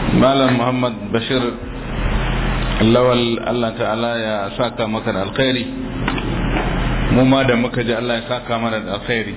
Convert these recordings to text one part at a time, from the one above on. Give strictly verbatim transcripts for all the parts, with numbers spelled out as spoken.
Malam Muhammad Bashir Lawal, Allah ta'ala ya saka maka da alkhairi, mu ma da muka ji Allah ya saka mana da alkhairi.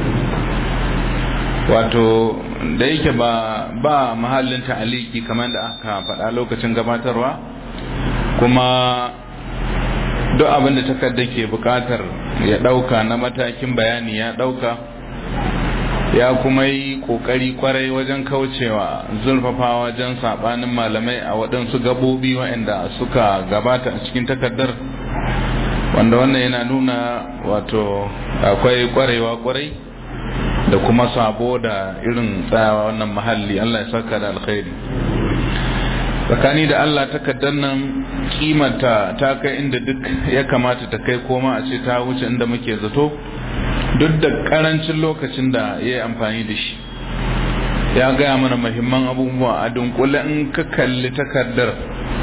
Wato da yake ba ba mahallin ta'aliki kamar da aka faɗa lokacin gabatarwa, kuma duk abin da takarda ke buƙatar ya ɗauka na matakin bayani ya ɗauka, ya kuma yi ƙoƙari kwarai wajen kaucewa zurfafa wajen saɓanin malamai a waɗansu gaɓoɓi waɗanda suka gabata a cikin takardar, wanda wannan yana nuna wato akwai kwarewa kwarai da kuma sabo da irin tsayawa wannan mahalli. Allah ya saka da alkhairi. Tsakani da Allah takardar nan kimanta ta kai inda duk ya kamata ta kai, koma a ce ta wuce inda muke zato, duk da karancin lokacin da ya yi amfani da shi. Ya gaya mana muhimman abubuwa a dunkule. In ka kalli takardar,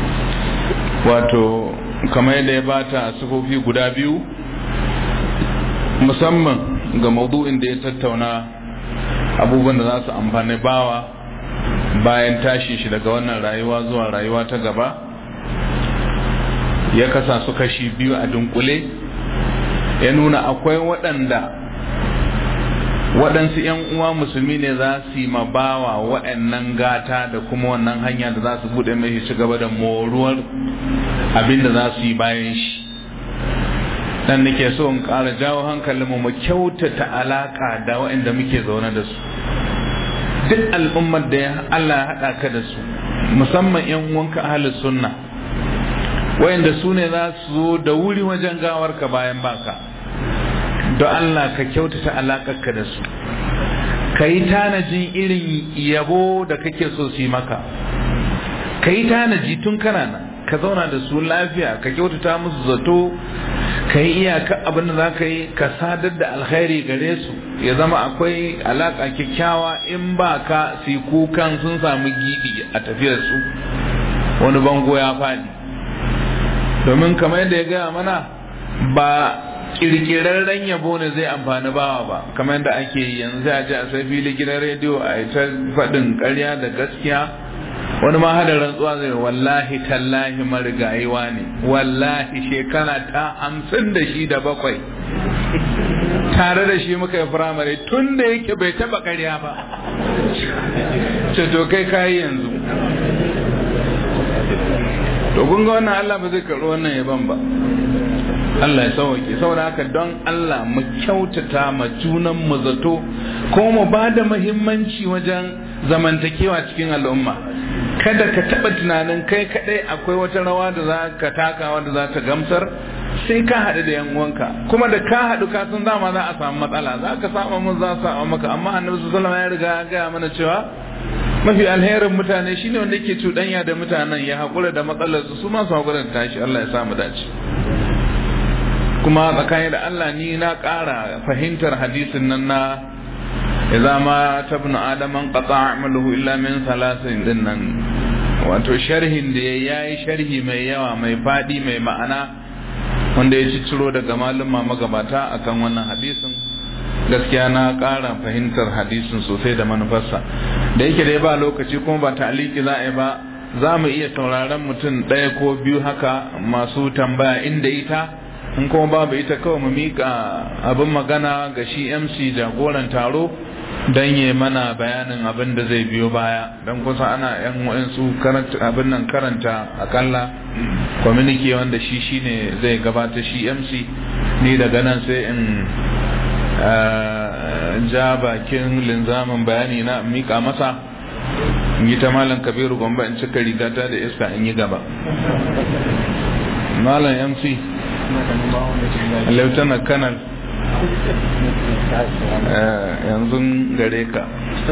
wato kamar yadda ya bata sifofi guda biyu, musamman ga maudu'in da ya tattauna abubuwan da za su amfani bawa bayan tashi shi daga wannan rayuwa zuwa rayuwa ta gaba. Ya kasa su kashi biyu a dunkule, ya nuna akwai waɗanda waɗansu ‘yan uwa musulmi ne za su yi mabawa waɗannan gata da kuma wannan hanya da za su buɗe mai ci gaba da moruwar abin da za su yi bayan shi. Dan nake so in ƙara jawo hankalinmu mu kyautata alaƙa da waɗanda muke zaune da su. Duk al'ummar da Allah ya haɗa ka da su, musamman ‘yan uwanka ahlus sunna, waɗanda su ne za su zo da wuri wajen gawarka bayan baka. Don Allah ka kyautata alaƙarka da su, ka yi tanajin irin yabo da kake so su yi maka, ka yi tanaji tun kana nan, ka zauna da su lafiya, ka kyautata musu zato, ka yi iyaka abin da za ka yi, ka sadar da alkhairi gare su, ya zama akwai alaƙa kyakkyawa. In ba ka su kukan sun samu gibi a tafiyar su, wani bango ya faɗi. Domin kamar yadda ya gaya mana, ba kirkirarren yabo ne zai amfani bawa ba, kamar yadda ake yi yanzu a ji a sai fili gidan rediyo a yi ta faɗin ƙarya da gaskiya. Wani ma hada rantsuwa zai, wallahi tallahi marigayiwa ne, wallahi shekara ta hamsin da shi da bakwai tare da shi muka yi firamare, tun da yake bai taɓa ƙarya ba. Ce to kai kayi yanzu. To kun ga wannan Allah ba zai karɓi wannan yaban ba. Allah ya sauke. Saboda haka don Allah mu kyautata ma junan mu zato, ko mu ba da muhimmanci wajen zamantakewa cikin al'umma. Kada ka taba tunanin kai kadai akwai wata rawa da za ka taka wanda za ta gamsar, sai ka haɗu da yan uwanka. Kuma da ka haɗu ka san dama za a samu matsala, za ka saba mun za su saba maka. Amma Annabi sallallahu alaihi wasallam ya riga ya gaya mana cewa mafi alherin mutane shine wanda yake cuɗanya da mutanen, ya haƙura da matsalarsu, su ma su haƙura da tashi. Allah ya sa mu dace. Kuma tsakani da Allah ni na ƙara fahimtar hadisin nan na idza ma tabnu adaman qata amaluhu illa min salasin din nan, wato sharhin da yayi sharhi mai yawa, mai fadi, mai ma'ana, wanda ya ciciro daga maluma magabata akan wannan hadisin. Gaskiya na ƙara fahimtar hadisin sosai da manufarsa. Da yake dai ba lokaci kuma ba ta'aliki za a yi ba, za mu iya sauraron mutum ɗaya ko biyu haka masu tambaya inda ita, in kuma babu ita kawai mu mika abin magana ga shi M C jagoran taro don yi mana bayanin abin da zai biyo baya. Don kusa ana yan wa'insu abin nan karanta akalla communique wanda shi shine zai gabata shi M C, ni daga nan sai in ja bakin linzamin bayani na mika masa, in yi ta Malam Kabiru Gombe in cika rigata da iska in yi gaba. Malam M C Lieutenant Colonel, yanzu gare ka.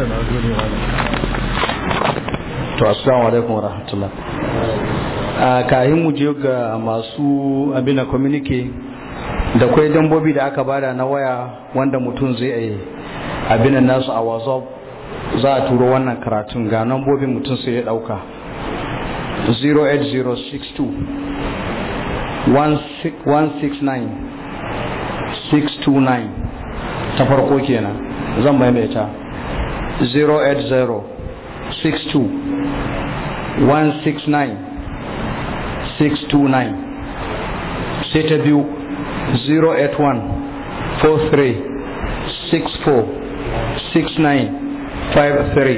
To assalamu alaikum wa rahmatullah. A kayan mu je ga masu abin da communique, da kwai dambobi da aka bada na waya wanda mutum zai yi abin nasu a WhatsApp, za a turo wannan karatun. Ga nambobin mutum sai ya dauka zero eight zero six two one six nine six two nine ta farko kenan, zan maimaita zero eight zero six two one six nine six two nine. Sai ta biyu zero eight one four three six four six nine five three.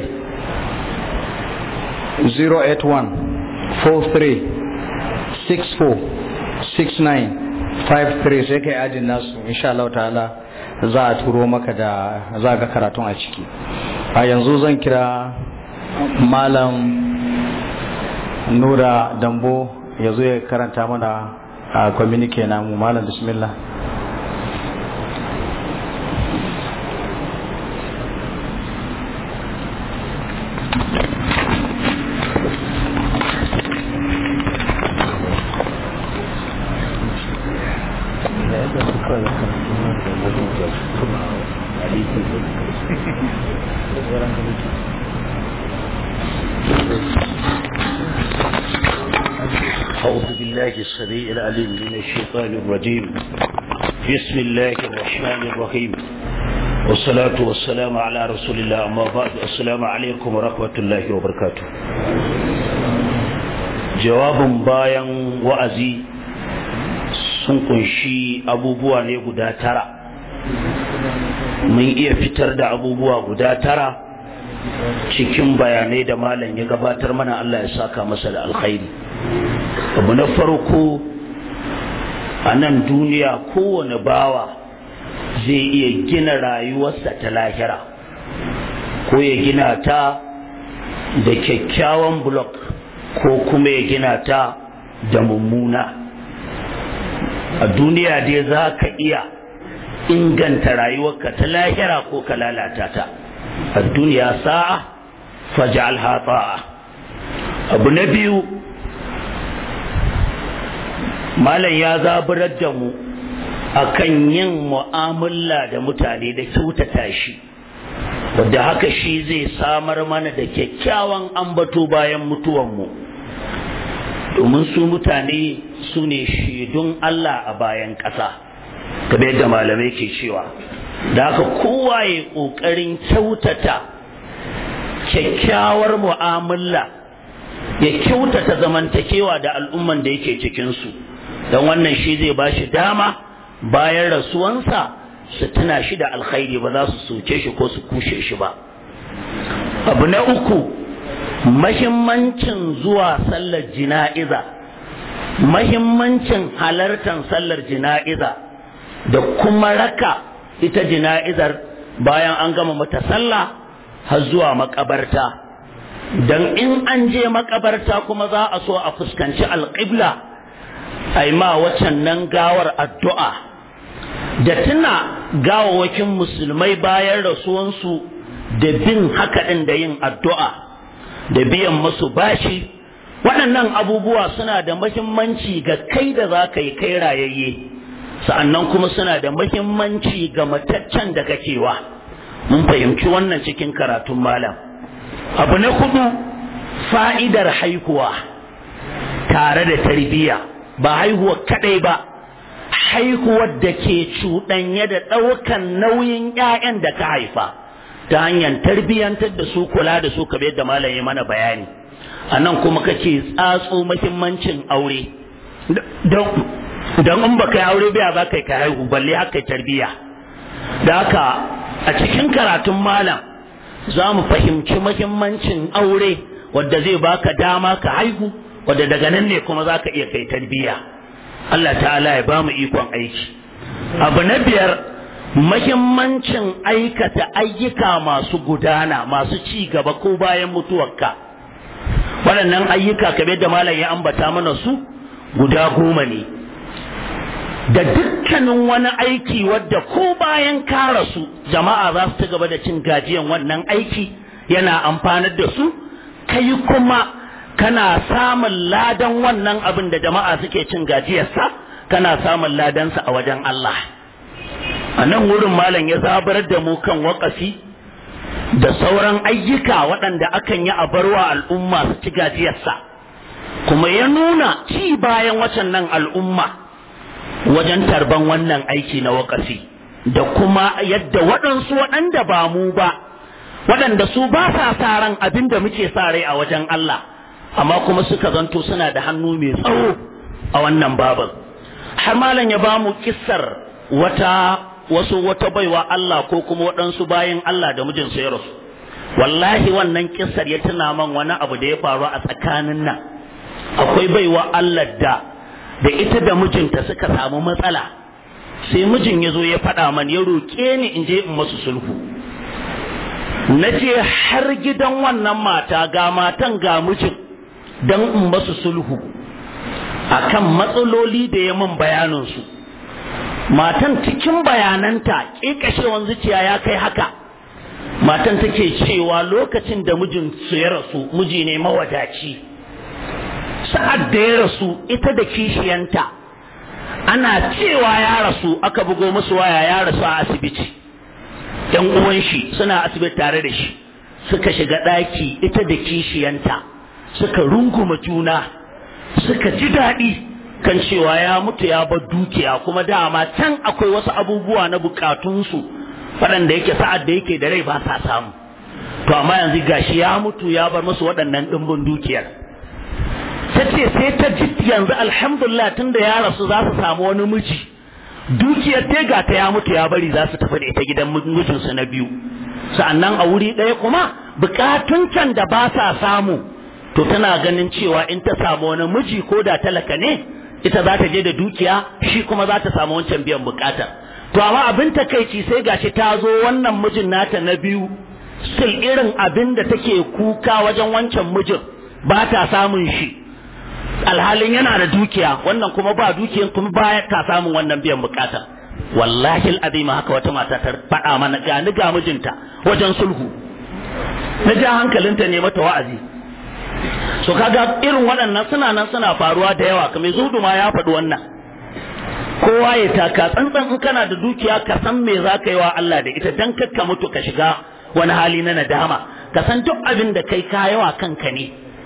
zero eight one four three six four six nine five three. Sai kai adin nasu, insha Allah ta'ala za a turo maka da za ga karatun a ciki. A yanzu zan kira Malam Nura Dambo ya zo ya karanta mana a communique namu. Malam, bismillah. أعوذ بالله السميع العليم من الشيطان الرجيم. بسم الله الرحمن الرحيم، والصلاة والسلام على رسول الله. أما بعد، السلام عليكم ورحمة الله وبركاته. جواب bayan wa'azi sun kunshi abubuwa ne guda tara. Mun iya fitar da abubuwa guda tara cikin bayanai da malam ya gabatar mana. Allah ya saka masa da alkhairi. Abu na farko, a nan duniya kowane bawa zai iya gina rayuwarsa ta lahira, ko ya gina ta da kyakkyawan blok ko kuma ya gina ta da mummuna. A duniya dai za ka iya inganta rayuwarka ta lahira ko ka lalata ta. A duniya sa'a faj'alha ta'a. Abu na biyu, malam ya zaburar da mu akan yin mu'amala da mutane da kyautata shi, wadda haka shi zai samar mana da kyakkyawan ambato bayan mutuwanmu, domin su mutane su ne shaidun Allah a bayan ƙasa, kamar yadda malamai ke cewa. Da haka kowa ya ƙoƙarin kyautata kyakkyawar mu'amala, ya kyautata zamantakewa da al'umman da yake cikinsu, don wannan shi zai ba shi dama bayan rasuwansa su tuna shi da alkhairi, ba za su soke shi ko su kushe shi ba. Abu na uku, mahimmancin zuwa sallar jina'iza, mahimmancin halartar sallar jina'iza da kuma raka ita jina'izar bayan an gama mata sallah har zuwa makabarta. Don in an je makabarta kuma za a so a fuskanci alƙibla, a yi ma waccan nan gawar addu'a da tuna gawawakin musulmai bayan rasuwansu, da bin haka ɗin da yin addu'a da biyan masu bashi. Waɗannan abubuwa suna da mahimmanci ga kai da za ka yi kai rayayye, sa'annan kuma suna da mahimmanci ga mataccen da kakewa. Mun fahimci wannan cikin karatun malam. Abu na hudu, fa'idar haihuwa tare da tarbiyya. Ba haihuwa kadai ba, haihuwar da ke cuɗanye da ɗaukan nauyin ƴaƴan da ka haifa ta hanyar tarbiyyantar da su, kula da su, kamar yadda malam ya mana bayani. A nan kuma kake tsatso muhimmancin aure, don in baka yi aure biya za ka yi ka haihu, balle haka yi tarbiyya. Da haka a cikin karatun malam za mu fahimci muhimmancin aure, wadda zai baka dama ka haihu, wadda daga nan ne kuma za ka iya kai tarbiyya. Allah ta'ala ya ba mu ikon aiki. Abu na biyar, mahimmancin aikata ayyuka masu gudana, masu ci gaba ko bayan mutuwarka. Waɗannan ayyuka kamar da malam ya ambata mana su guda goma ne, da dukkanin wani aiki wadda ko bayan ka rasu jama'a za su ci gaba da cin gajiyan wannan aiki, yana amfanar da su, kai kuma kana samun ladan wannan abin da jama'a suke cin gajiyarsa, kana samun ladansa a wajen Allah. A nan wurin malam ya zabarar da mu kan waƙafi da sauran ayyuka waɗanda akan yi a barwa al'umma su ci gajiyarsa, kuma ya nuna ci bayan wacan nan al'umma wajen tarban wannan aiki na waƙafi, da kuma yadda waɗansu waɗanda ba mu ba waɗanda su ba sa sa ran abin da muke sa rai a wajen Allah, amma kuma suka zanto suna da hannu mai tsawo a wannan babin. Har malam ya ba mu kissar wata wasu wata baiwa Allah ko kuma waɗansu bayan Allah da mijinsu ya rasu. Wallahi wannan kissar ya tuna man wani abu da ya faru a tsakanin nan. Akwai baiwa Allah da da ita da mijinta suka samu matsala, sai mijin ya zo ya faɗa man ya roƙe ni in je in masu sulhu. Na je har gidan wannan mata, ga matan ga mijin, don in masu sulhu akan matsaloli da ya min bayaninsu. Matan cikin bayananta ƙiƙashewan zuciya ya kai haka. Matan take cewa lokacin da mijin su ya rasu, miji ne mawadaci. Sa'ad da ya rasu, ita da kishiyanta ana cewa ya rasu, aka bugo musu waya ya rasu a asibiti. ‘Yan uwan shi suna asibiti tare da shi, suka shiga ɗaki ita da kishiyanta, suka runguma juna, suka ji daɗi kan cewa ya mutu ya bar dukiya, kuma dama can akwai wasu abubuwa na bukatunsu waɗanda yake sa'ad da yake da rai ba sa samu. To amma yanzu gashi ya mutu ya bar musu waɗannan ɗimbin dukiyar. Ta ce sai ta ji yanzu alhamdulillah tun da ya rasu za su samu wani miji, dukiyar ta ga ta ya mutu ya bari za su tafi da ita gidan mijinsu na biyu. Sa'annan a wuri ɗaya kuma bukatun can da ba sa samu, to tana ganin cewa in ta samu wani miji ko da talaka ne, ita za ta je da dukiya, shi kuma za ta samu wancan biyan bukatar. To amma abin takeici sai gashi ta zo wannan mijin nata na biyu, sil irin abin da take kuka wajen wancan mijin ba ta samun shi, alhalin yana da dukiya, wannan kuma ba dukiyan kuma ba ta samun wannan biyan bukata. Wallahi al'azim haka wata mata ta faɗa mana, ga ni ga mijinta wajen sulhu. Na ja hankalinta ne mata wa'azi. So kaga irin waɗannan suna nan suna faruwa da yawa, kamar Zuhudu ma ya faɗi wannan. Kowa ya taka tsantsan, in kana da dukiya ka san me za ka yi wa Allah da ita, dan kakka mutu ka shiga wani hali na nadama. Ka san duk abin da kai ka yawa kanka ne,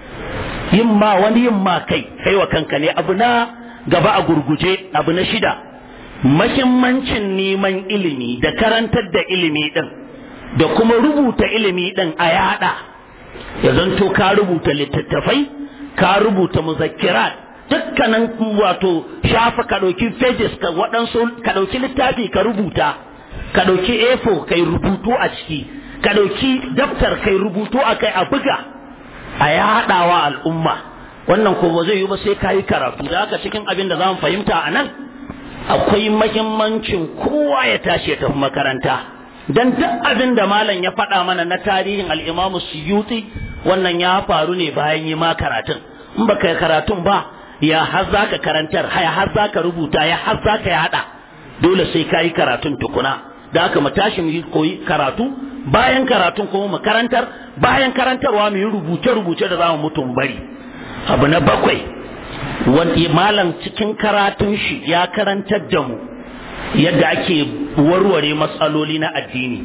yin ma wani yin ma kai kai wa kanka ne. Abu na gaba a gurguje, abu na shida, mahimmancin neman ilimi da karantar da ilimi din da kuma rubuta ilimi din a yada. Ya zanto ka rubuta littattafai, ka rubuta muzakkirat, dukkanin wato shafa ka ɗauki pages ka waɗansu, ka ɗauki littafi ka rubuta, ka ɗauki A four kai rubutu a ciki, ka ɗauki daftar kai rubutu a kai a buga a yaɗawa al'umma. Wannan ko ba zai yi ba sai ka yi karatu. Da haka cikin abin da za mu fahimta a nan, akwai mahimmancin kowa ya tashi ya tafi makaranta. Dan duk abin da malam ya faɗa mana na tarihin al'imamu Suyuti, wannan ya faru ne bayan yi ma karatun. In ba ka yi karatun ba, ya har za ka karantar, ya har za ka rubuta, ya har za ka yaɗa, dole sai ka yi karatun tukuna. Da haka mu tashi mu yi koyi karatu, bayan karatun kuma mu karantar, bayan karantarwa mu yi rubuce-rubuce da za mu mutu mu bari. Abu na bakwai, wani malam cikin karatun shi ya karantar da mu yadda ake warware matsaloli na addini.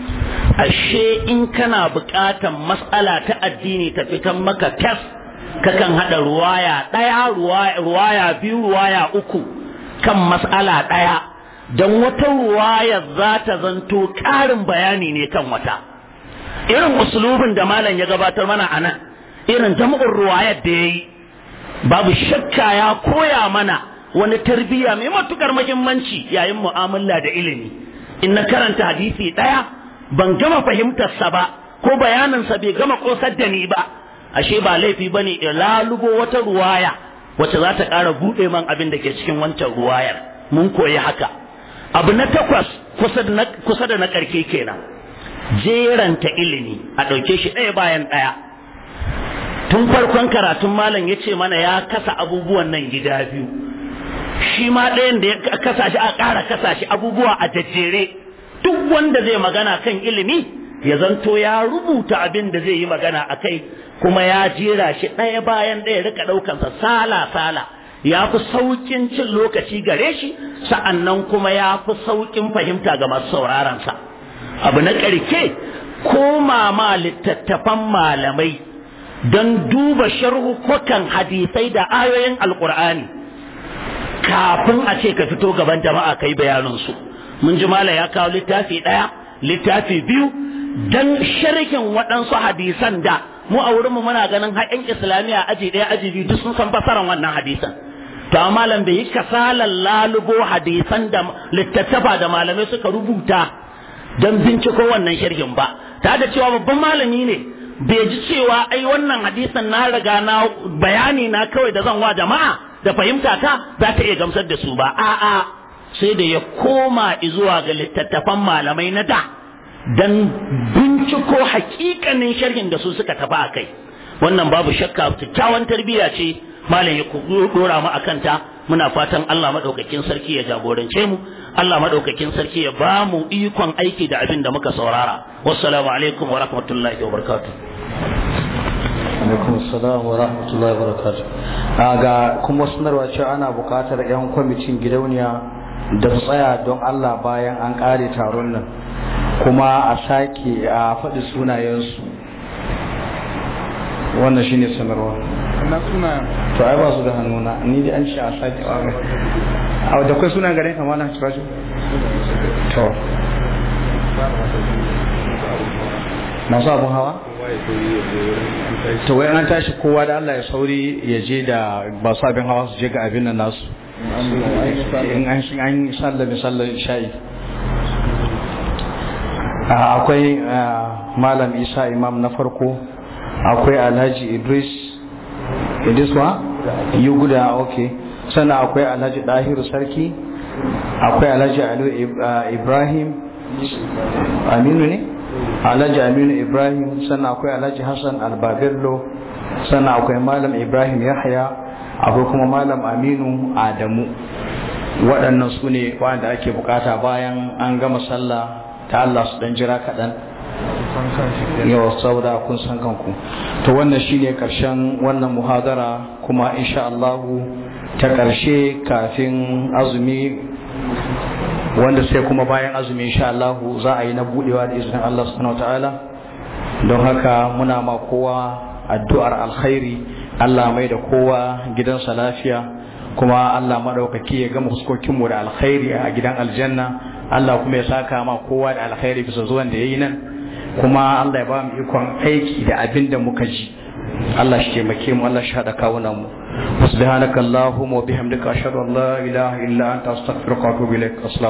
Ashe in kana buƙatan matsala ta addini ta fitan maka fes, kakan haɗa ruwaya ɗaya, ruwaya biyu, ruwaya uku kan matsala ɗaya, don wata ruwaya za ta zanto ƙarin bayani ne kan wata. Irin usulubin da malam ya gabatar mana a nan, irin jam'ur ruwayar da ya yi, babu shakka ya koya mana wani tarbiyya mai matukar muhimmanci yayin mu'amala da ilimi. In na karanta hadisi ɗaya ban gama fahimtarsa ba, ko bayaninsa bai gama ƙosar da ni ba, ashe ba laifi bane in lalubo wata ruwaya wacce za ta ƙara buɗe man abin da ke cikin wancan ruwayar. Mun koyi haka. Abu na takwas, kusa da na ƙarke kenan, jeranta ilimi a ɗauke shi ɗaya bayan ɗaya. Tun farkon karatun malam ya ce mana ya kasa abubuwan nan gida biyu, shi ma ɗayan da ya kasa shi a ƙara kasa shi abubuwa a jajjere. Duk wanda zai magana kan ilimi ya zanto ya rubuta abin da zai yi magana a kai, kuma ya jera shi ɗaya bayan ɗaya, rika ɗaukansa sala-sala. Ya fi sauƙin cin lokaci gare shi, sa'annan kuma ya fi sauƙin fahimta ga masu sauraronsa. Abu na ƙarke, koma ma littattafan malamai don duba sharhukukan hadisai da ayoyin alƙur'ani kafin a ce ka fito gaban jama'a ka yi bayaninsu. Mun ji mala ya kawo littafi ɗaya, littafi biyu, dan sharhin waɗansu hadisan da mu a wurinmu muna ganin har ƴan islamiyya aji ɗaya aji biyu duk sun san fasaran wannan hadisan. To amma malam bai yi kasalan lalubo hadisan da littattafa da malamai suka rubuta don binciko wannan sharhin ba, ta da cewa babban malami ne bai ji cewa ai wannan hadisan na riga na bayani na kawai da zan wa jama'a da fahimta ta za ta iya gamsar da su ba, a'a sai da ya koma zuwa ga littattafan malamai na da dan binciko hakikanin sharhin da su suka tafi a kai. Wannan babu shakka kyakkyawan tarbiyya ce malam ya dora mu akan ta. Muna fatan Allah madaukakin sarki ya jagorance mu, Allah madaukakin sarki ya ba mu ikon aiki da abin da muka saurara. Wassalamu alaikum wa rahmatullahi wa barakatuh. Alaikum assalam wa rahmatullahi wa barakatuh. Ga kuma sanarwa cewa ana buƙatar yan kwamitin gidauniya da su tsaya don Allah bayan an ƙare taron nan, kuma a sake a faɗi sunayensu. Wannan shine sanarwa. na suna To ai ba su da hannuna, ni dai an ce a sake a da kai suna gare ka malam Siraju. To masu abun hawa? To wai an tashi kowa da Allah ya sauri ya je da ba su abin hawa su je ga abin nan nasu. In an shi an sallar sallar sha'i. Akwai Malam Isa Imam na farko, akwai Alhaji Idris Idriswa Yuguda, okay. Sannan akwai Alhaji Dahiru Sarki, akwai Alhaji Ali Ibrahim Aminu ne? Alhaji Aminu Ibrahim, sannan akwai Alhaji Hassan Albabello, sannan akwai Malam Ibrahim Yahya, akwai kuma Malam Aminu Adamu. Waɗannan su ne waɗanda ake bukata bayan an gama sallah ta Allah su dan jira kaɗan. Yawa saboda kun san kanku. To wannan shine karshen wannan muhadara, kuma insha Allah ta karshe kafin azumi, wanda sai kuma bayan azumi insha Allah za a yi na budewa da izinin Allah subhanahu wataala. Don haka muna ma kowa addu'ar alkhairi, Allah mai da kowa gidansa lafiya, kuma Allah madaukaki ya gama fuskokin mu da alkhairi a gidan aljanna. Allah kuma ya saka ma kowa da alkhairi bisa zuwan da yayi nan, kuma Allah ya ba mu ikon aiki da abin da muka ji. Allah shi taimake mu, Allah shi hada kawunan mu. Subhanakallahumma wa bihamdika ashhadu an la ilaha illa anta astaghfiruka wa atubu ilaik.